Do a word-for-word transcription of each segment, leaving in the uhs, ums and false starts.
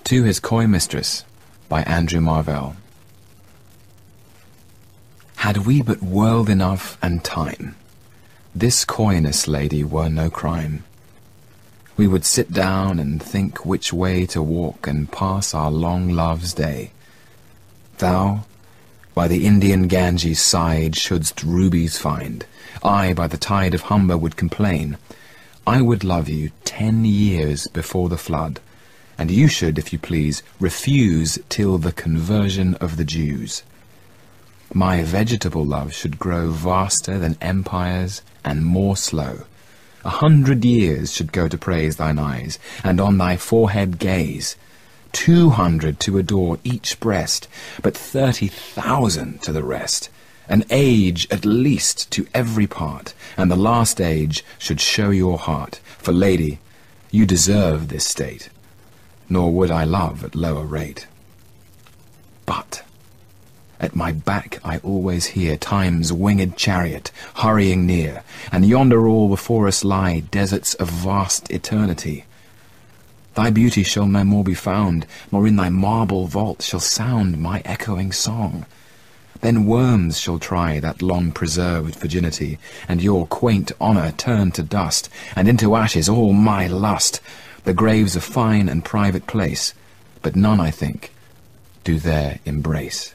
To His Coy Mistress, by Andrew Marvell. Had we but world enough and time, this coyness, lady, were no crime. We would sit down and think which way to walk and pass our long love's day. Thou, by the Indian Ganges' side, shouldst rubies find. I, by the tide of Humber, would complain. I would love you ten years before the flood, and you should, if you please, refuse till the conversion of the Jews. My vegetable love should grow vaster than empires and more slow. A hundred years should go to praise thine eyes, and on thy forehead gaze. Two hundred to adore each breast, but thirty thousand to the rest. An age at least to every part, and the last age should show your heart. For, lady, you deserve this state, nor would I love at lower rate. But at my back I always hear Time's winged chariot hurrying near, and yonder all before us lie deserts of vast eternity. Thy beauty shall no more be found, nor in thy marble vault shall sound my echoing song. Then worms shall try that long-preserved virginity, and your quaint honour turn to dust, and into ashes all my lust. The graves a fine and private place, but none, I think, do there embrace.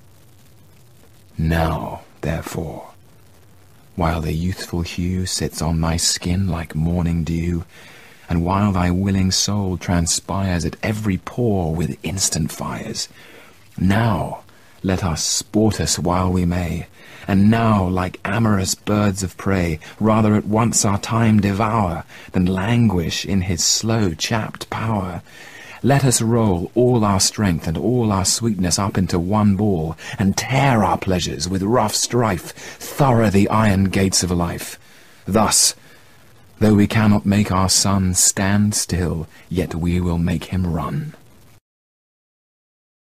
Now, therefore, while the youthful hue sits on thy skin like morning dew, and while thy willing soul transpires at every pore with instant fires, now let us sport us while we may, and now, like amorous birds of prey, rather at once our time devour, than languish in his slow chapt power. Let us roll all our strength and all our sweetness up into one ball, and tear our pleasures with rough strife, thorough the iron gates of life. Thus, though we cannot make our sun stand still, yet we will make him run.